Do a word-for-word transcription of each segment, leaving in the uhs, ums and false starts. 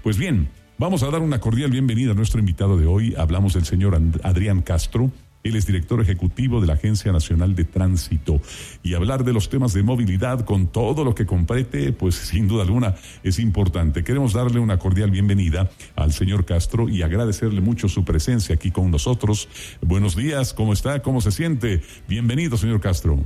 Pues bien, vamos a dar una cordial bienvenida a nuestro invitado de hoy. Hablamos del señor And- Adrián Castro. Él es director ejecutivo de la Agencia Nacional de Tránsito. Y hablar de los temas de movilidad con todo lo que compete, pues sin duda alguna es importante. Queremos darle una cordial bienvenida al señor Castro y agradecerle mucho su presencia aquí con nosotros. Buenos días, ¿cómo está? ¿Cómo se siente? Bienvenido, señor Castro.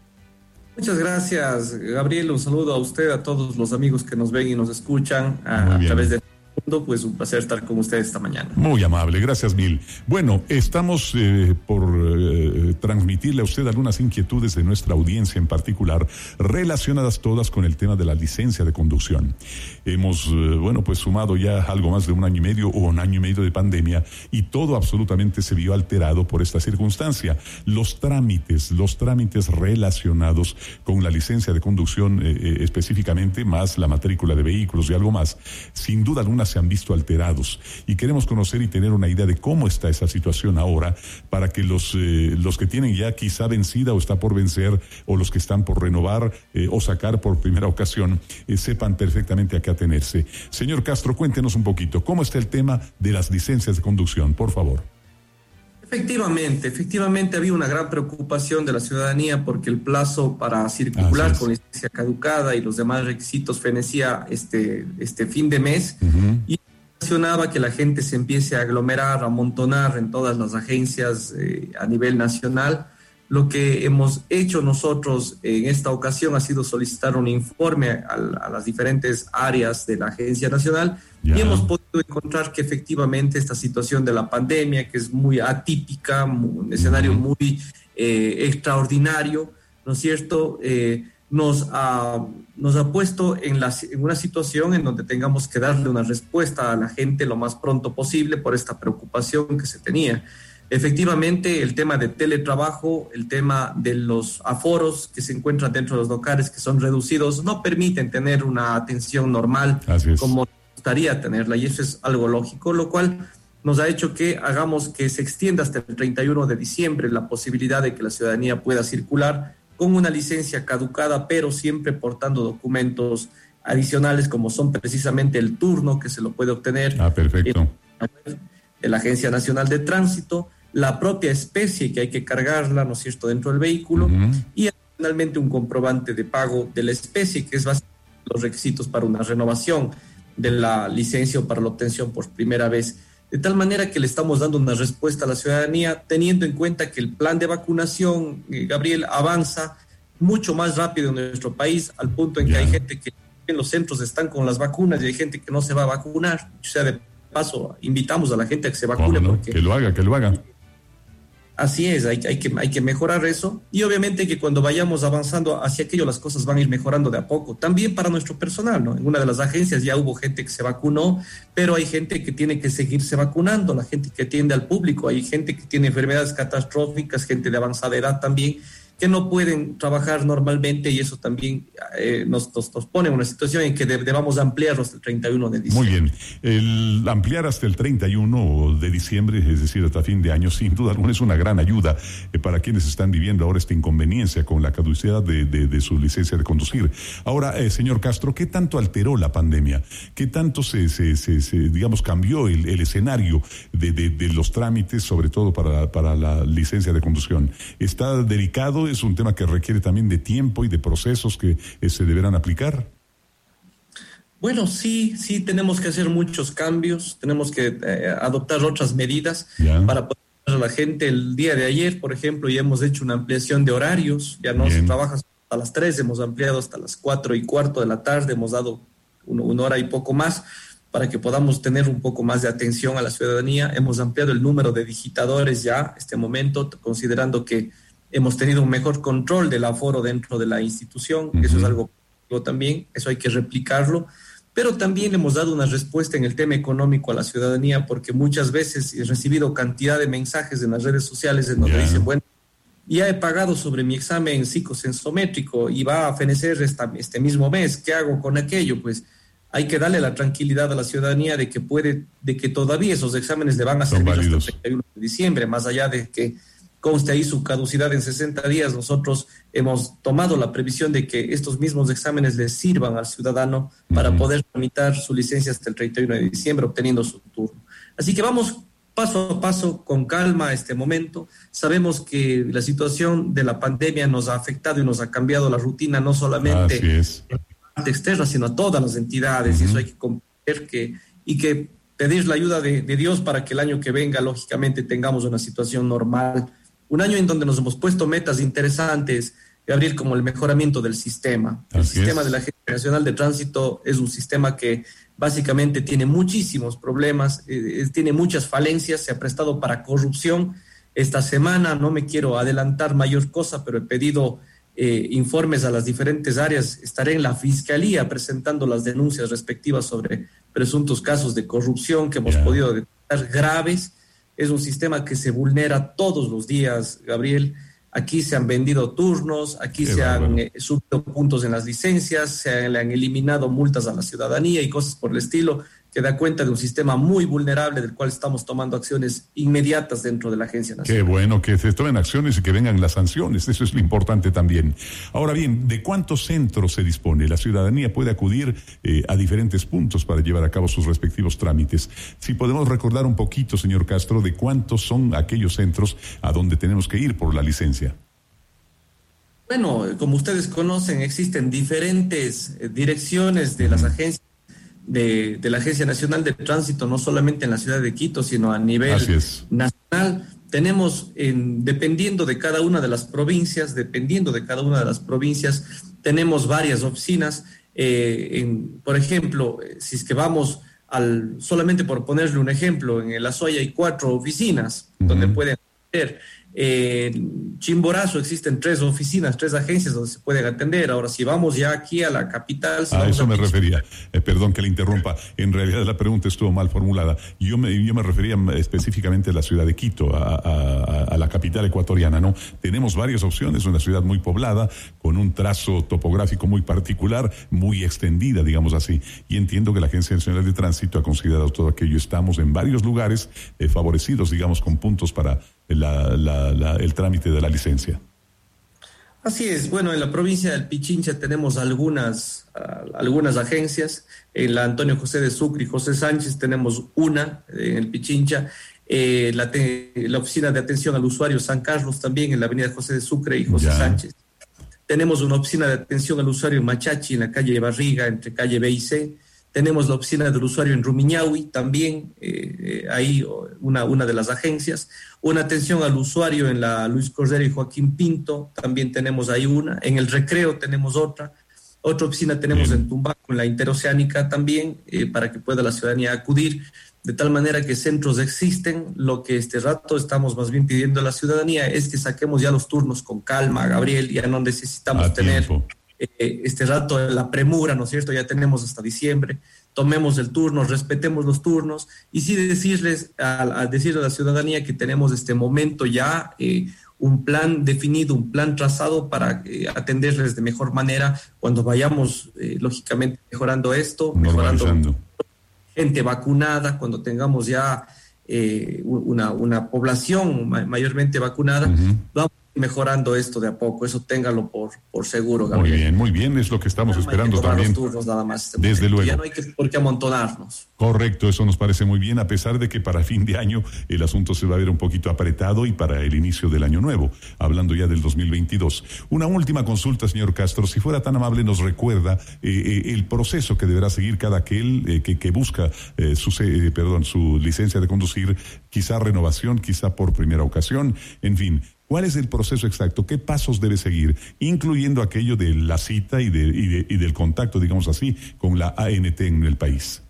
Muchas gracias, Gabriel. Un saludo a usted, a todos los amigos que nos ven y nos escuchan a, a través de mundo, pues un placer estar con ustedes esta mañana. Muy amable, gracias mil. Bueno, estamos eh, por eh, transmitirle a usted algunas inquietudes de nuestra audiencia en particular, relacionadas todas con el tema de la licencia de conducción. Hemos, eh, bueno, pues sumado ya algo más de un año y medio o un año y medio de pandemia y todo absolutamente se vio alterado por esta circunstancia. Los trámites, los trámites relacionados con la licencia de conducción eh, eh, específicamente, más la matrícula de vehículos y algo más, sin duda alguna se han visto alterados y queremos conocer y tener una idea de cómo está esa situación ahora para que los eh, los que tienen ya quizá vencida o está por vencer o los que están por renovar eh, o sacar por primera ocasión eh, sepan perfectamente a qué atenerse. Señor Castro, cuéntenos un poquito cómo está el tema de las licencias de conducción, por favor. Efectivamente, efectivamente había una gran preocupación de la ciudadanía porque el plazo para circular con licencia caducada y los demás requisitos fenecía este, este fin de mes uh-huh. y mencionaba que la gente se empiece a aglomerar, a amontonar en todas las agencias eh, a nivel nacional. Lo que hemos hecho nosotros en esta ocasión ha sido solicitar un informe a, a las diferentes áreas de la Agencia Nacional yeah. y hemos podido encontrar que efectivamente esta situación de la pandemia, que es muy atípica, un escenario uh-huh. muy eh, extraordinario, ¿no es cierto?, eh, nos, ha, nos ha puesto en, la, en una situación en donde tengamos que darle una respuesta a la gente lo más pronto posible por esta preocupación que se tenía. Efectivamente, el tema de teletrabajo, el tema de los aforos que se encuentran dentro de los locales que son reducidos, no permiten tener una atención normal como gustaría tenerla, y eso es algo lógico, lo cual nos ha hecho que hagamos que se extienda hasta el treinta y uno de diciembre la posibilidad de que la ciudadanía pueda circular con una licencia caducada, pero siempre portando documentos adicionales como son precisamente el turno que se lo puede obtener ah, perfecto. de la Agencia Nacional de Tránsito, la propia especie que hay que cargarla, ¿no es cierto?, dentro del vehículo, uh-huh. y finalmente un comprobante de pago de la especie, que es básicamente los requisitos para una renovación de la licencia o para la obtención por primera vez. De tal manera que le estamos dando una respuesta a la ciudadanía, teniendo en cuenta que el plan de vacunación, eh, Gabriel, avanza mucho más rápido en nuestro país, al punto en yeah. que hay gente que en los centros están con las vacunas y hay gente que no se va a vacunar. O sea, de paso, invitamos a la gente a que se vacune. No? Porque que lo haga, que lo haga. Así es, hay, hay, que, hay que mejorar eso, y obviamente que cuando vayamos avanzando hacia aquello las cosas van a ir mejorando de a poco, también para nuestro personal, ¿no? En una de las agencias ya hubo gente que se vacunó, pero hay gente que tiene que seguirse vacunando, la gente que atiende al público, hay gente que tiene enfermedades catastróficas, gente de avanzada edad también, que no pueden trabajar normalmente, y eso también eh, nos, nos, nos pone en una situación en que de, debamos ampliarlo hasta el treinta y uno de diciembre. Muy bien. El ampliar hasta el treinta y uno de diciembre, es decir, hasta fin de año, sin duda alguna es una gran ayuda eh, para quienes están viviendo ahora esta inconveniencia con la caducidad de, de, de su licencia de conducir. Ahora, eh, señor Castro, ¿qué tanto alteró la pandemia? ¿Qué tanto se, se, se, se digamos, cambió el, el escenario de, de, de los trámites, sobre todo para, para la licencia de conducción? ¿Está delicado? ¿Es un tema que requiere también de tiempo y de procesos que eh, se deberán aplicar? Bueno, sí, sí, tenemos que hacer muchos cambios, tenemos que eh, adoptar otras medidas ya. para poder a la gente. El día de ayer, por ejemplo, ya hemos hecho una ampliación de horarios, ya no se trabaja hasta las tres, hemos ampliado hasta las cuatro y cuarto de la tarde, hemos dado un, una hora y poco más para que podamos tener un poco más de atención a la ciudadanía. Hemos ampliado el número de digitadores ya este momento, considerando que hemos tenido un mejor control del aforo dentro de la institución, uh-huh. eso es algo también, eso hay que replicarlo, pero también hemos dado una respuesta en el tema económico a la ciudadanía, porque muchas veces he recibido cantidad de mensajes en las redes sociales en donde yeah. dicen, bueno, ya he pagado sobre mi examen psicosensométrico y va a fenecer esta, este mismo mes, ¿qué hago con aquello? Pues hay que darle la tranquilidad a la ciudadanía de que puede, de que todavía esos exámenes le van a servir hasta el treinta y uno de diciembre, más allá de que conste ahí su caducidad en sesenta días. Nosotros hemos tomado la previsión de que estos mismos exámenes les sirvan al ciudadano para uh-huh. poder tramitar su licencia hasta el treinta y uno de diciembre, obteniendo su turno. Así que vamos paso a paso, con calma a este momento. Sabemos que la situación de la pandemia nos ha afectado y nos ha cambiado la rutina, no solamente en la parte externa, sino a todas las entidades. Uh-huh. Y eso hay que comprender que, y que pedir la ayuda de, de Dios para que el año que venga, lógicamente, tengamos una situación normal. Un año en donde nos hemos puesto metas interesantes, Gabriel, como el mejoramiento del sistema. El Así sistema es. de la Agencia Nacional de Tránsito es un sistema que básicamente tiene muchísimos problemas, eh, tiene muchas falencias, se ha prestado para corrupción. Esta semana no me quiero adelantar mayor cosa, pero he pedido eh, informes a las diferentes áreas. Estaré en la Fiscalía presentando las denuncias respectivas sobre presuntos casos de corrupción que hemos yeah. podido detectar graves. Es un sistema que se vulnera todos los días, Gabriel. Aquí se han vendido turnos, aquí Qué se bárbaro. han eh, subido puntos en las licencias, se le han eliminado multas a la ciudadanía y cosas por el estilo, que da cuenta de un sistema muy vulnerable del cual estamos tomando acciones inmediatas dentro de la Agencia Nacional. Qué bueno que se tomen acciones y que vengan las sanciones, eso es lo importante también. Ahora bien, ¿de cuántos centros se dispone? La ciudadanía puede acudir eh, a diferentes puntos para llevar a cabo sus respectivos trámites. Si podemos recordar un poquito, señor Castro, de cuántos son aquellos centros a donde tenemos que ir por la licencia. Bueno, como ustedes conocen, existen diferentes eh, direcciones de uh-huh. las agencias De, de la Agencia Nacional de Tránsito, no solamente en la ciudad de Quito, sino a nivel nacional. Tenemos, en, dependiendo de cada una de las provincias, dependiendo de cada una de las provincias, tenemos varias oficinas. Eh, en, por ejemplo, si es que vamos al, solamente por ponerle un ejemplo, en el Azoya hay cuatro oficinas uh-huh. donde pueden atender. Eh, en Chimborazo existen tres oficinas, tres agencias donde se pueden atender. Ahora, si vamos ya aquí a la capital... Si a eso a me refería. Eh, perdón que le interrumpa. En realidad la pregunta estuvo mal formulada. Yo me, yo me refería específicamente a la ciudad de Quito, a, a, a la capital ecuatoriana, ¿no? Tenemos varias opciones, una ciudad muy poblada, con un trazo topográfico muy particular, muy extendida, digamos así. Y entiendo que la Agencia Nacional de Tránsito ha considerado todo aquello. Estamos en varios lugares eh, favorecidos, digamos, con puntos para... La, la, la, el trámite de la licencia. Así es. Bueno, en la provincia del Pichincha tenemos algunas, uh, algunas agencias. En la Antonio José de Sucre y José Sánchez tenemos una en el Pichincha. Eh, la, te, la oficina de atención al usuario San Carlos también en la avenida José de Sucre y José ya. Sánchez. Tenemos una oficina de atención al usuario en Machachi, en la calle Barriga, entre calle B y C. Tenemos la oficina del usuario en Rumiñahui, también eh, eh, ahí una, una de las agencias. Una atención al usuario en la Luis Cordero y Joaquín Pinto, también tenemos ahí una. En el Recreo tenemos otra. Otra oficina tenemos Bien. en Tumbaco, en la Interoceánica también, eh, para que pueda la ciudadanía acudir. De tal manera que centros existen. Lo que este rato estamos más bien pidiendo a la ciudadanía es que saquemos ya los turnos con calma, Gabriel. Ya no necesitamos a tener... Tiempo. Eh, este rato la premura, ¿no es cierto? Ya tenemos hasta diciembre, tomemos el turno, respetemos los turnos y sí decirles, a, a decirle a la ciudadanía que tenemos este momento ya eh, un plan definido, un plan trazado para eh, atenderles de mejor manera cuando vayamos, eh, lógicamente, mejorando esto, mejorando gente vacunada, cuando tengamos ya eh, una, una población ma- mayormente vacunada, uh-huh. vamos mejorando esto de a poco, eso téngalo por, por seguro, Gabriel. Muy bien, muy bien, es lo que estamos no, esperando no también. Turnos nada más este Desde momento. luego. Ya no hay que, por qué amontonarnos. Correcto, eso nos parece muy bien, a pesar de que para fin de año el asunto se va a ver un poquito apretado y para el inicio del año nuevo, hablando ya del dos mil veintidós. Una última consulta, señor Castro, si fuera tan amable nos recuerda eh, eh, el proceso que deberá seguir cada aquel eh, que, que busca eh, su, eh, perdón, su licencia de conducir, quizá renovación, quizá por primera ocasión, en fin. ¿Cuál es el proceso exacto? ¿Qué pasos debe seguir? Incluyendo aquello de la cita y, de, y, de, y del contacto, digamos así, con la A N T en el país.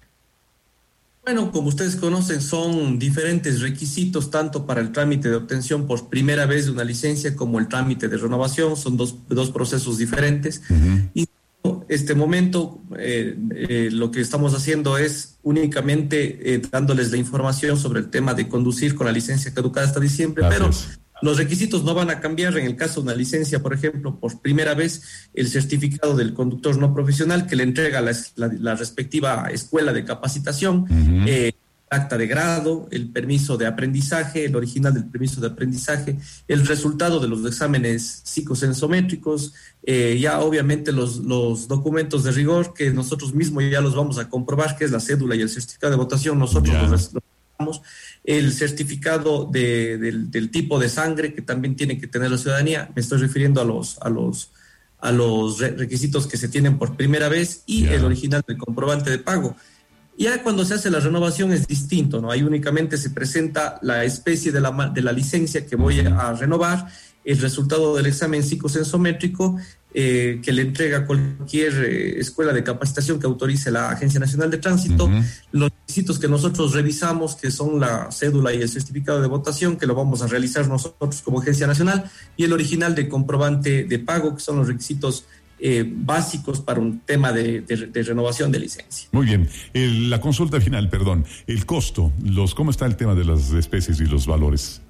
Bueno, como ustedes conocen, son diferentes requisitos tanto para el trámite de obtención por primera vez de una licencia como el trámite de renovación. Son dos, dos procesos diferentes. Uh-huh. Y en este momento eh, eh, lo que estamos haciendo es únicamente eh, dándoles la información sobre el tema de conducir con la licencia caducada hasta diciembre, Gracias. pero... Los requisitos no van a cambiar. En el caso de una licencia, por ejemplo, por primera vez, el certificado del conductor no profesional que le entrega la, la, la respectiva escuela de capacitación, uh-huh. eh, acta de grado, el permiso de aprendizaje, el original del permiso de aprendizaje, el resultado de los exámenes psicosensométricos, eh, ya obviamente los, los documentos de rigor que nosotros mismos ya los vamos a comprobar, que es la cédula y el certificado de votación, nosotros yeah. los recibimos, el certificado de, del, del tipo de sangre que también tiene que tener la ciudadanía, me estoy refiriendo a los, a los, a los requisitos que se tienen por primera vez y yeah. el original del comprobante de pago. Ya cuando se hace la renovación es distinto, ¿no? Ahí únicamente se presenta la especie de la, de la licencia que voy a renovar, el resultado del examen psicosensométrico eh, que le entrega cualquier eh, escuela de capacitación que autorice la Agencia Nacional de Tránsito, uh-huh. los requisitos que nosotros revisamos, que son la cédula y el certificado de votación, que lo vamos a realizar nosotros como Agencia Nacional, y el original de comprobante de pago, que son los requisitos Eh, básicos para un tema de, de, de renovación de licencia. Muy bien. El, la consulta final, perdón, el costo, los ¿cómo está el tema de las especies y los valores?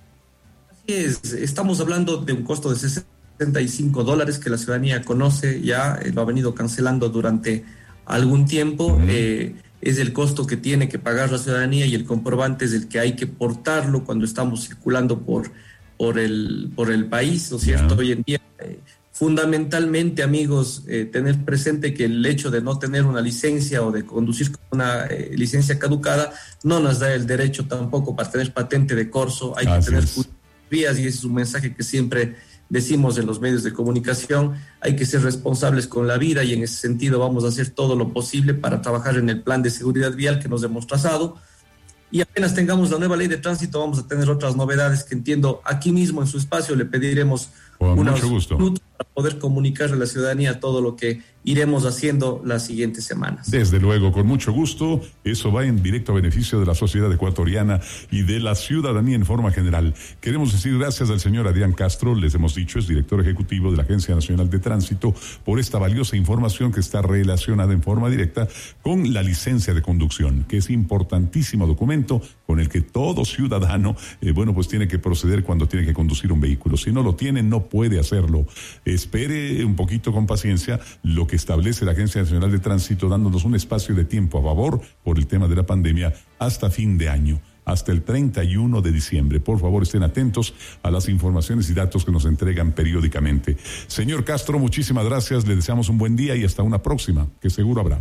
Así es, estamos hablando de un costo de sesenta y cinco dólares que la ciudadanía conoce ya, eh, lo ha venido cancelando durante algún tiempo. Uh-huh. eh, es el costo que tiene que pagar la ciudadanía y el comprobante es el que hay que portarlo cuando estamos circulando por, por, el, por el país, ¿no es cierto? Yeah. Hoy en día... Eh, Fundamentalmente, amigos, eh, tener presente que el hecho de no tener una licencia o de conducir con una eh, licencia caducada no nos da el derecho tampoco para tener patente de corso. Hay Así que tener vías y ese es un mensaje que siempre decimos en los medios de comunicación. Hay que ser responsables con la vida y en ese sentido vamos a hacer todo lo posible para trabajar en el plan de seguridad vial que nos hemos trazado. Y apenas tengamos la nueva ley de tránsito vamos a tener otras novedades que entiendo aquí mismo en su espacio le pediremos Con mucho gusto. Para poder comunicarle a la ciudadanía todo lo que iremos haciendo las siguientes semanas. Desde luego, con mucho gusto. Eso va en directo a beneficio de la sociedad ecuatoriana y de la ciudadanía en forma general. Queremos decir gracias al señor Adrián Castro, les hemos dicho, es director ejecutivo de la Agencia Nacional de Tránsito, por esta valiosa información que está relacionada en forma directa con la licencia de conducción, que es importantísimo documento con el que todo ciudadano, eh, bueno, pues tiene que proceder cuando tiene que conducir un vehículo. Si no lo tiene, no puede hacerlo. Espere un poquito con paciencia lo que establece la Agencia Nacional de Tránsito, dándonos un espacio de tiempo a favor por el tema de la pandemia hasta fin de año, hasta el treinta y uno de diciembre. Por favor, estén atentos a las informaciones y datos que nos entregan periódicamente. Señor Castro, muchísimas gracias, le deseamos un buen día y hasta una próxima, que seguro habrá.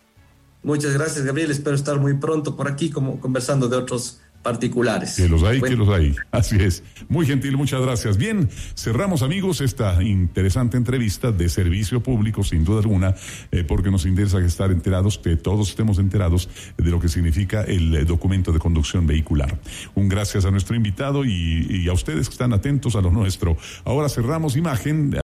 Muchas gracias, Gabriel, espero estar muy pronto por aquí como conversando de otros particulares. Que los hay, bueno. que los hay. Así es. Muy gentil, muchas gracias. Bien, cerramos, amigos, esta interesante entrevista de servicio público, sin duda alguna, eh, porque nos interesa estar enterados, que todos estemos enterados de lo que significa el eh, documento de conducción vehicular. Un gracias a nuestro invitado y, y a ustedes que están atentos a lo nuestro. Ahora cerramos imagen.